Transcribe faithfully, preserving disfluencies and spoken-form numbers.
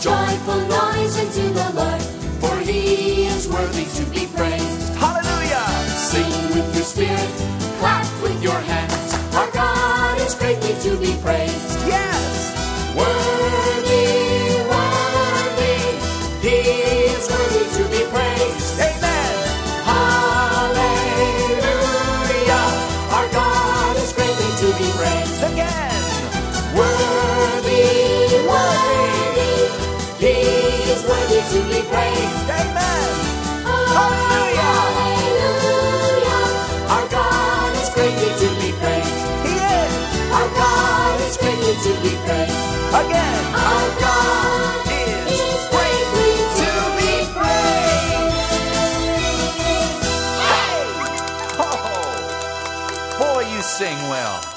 joyful noise unto the Lord, for He is worthy to be praised. Hallelujah! Sing with your spirit, clap with your hands. Our God is greatly to be praised. Yes! Worthy, worthy, He is worthy to be praised. Amen! Hallelujah! Our God is greatly to be praised. Again! Worthy, worthy, He is worthy to be praised. Amen! Hallelujah! Hallelujah! Our God is greatly to be praised. He is! Our God is greatly to be praised. Again! Our God Is is greatly to be praised. Hey! Oh! Boy, you sing well.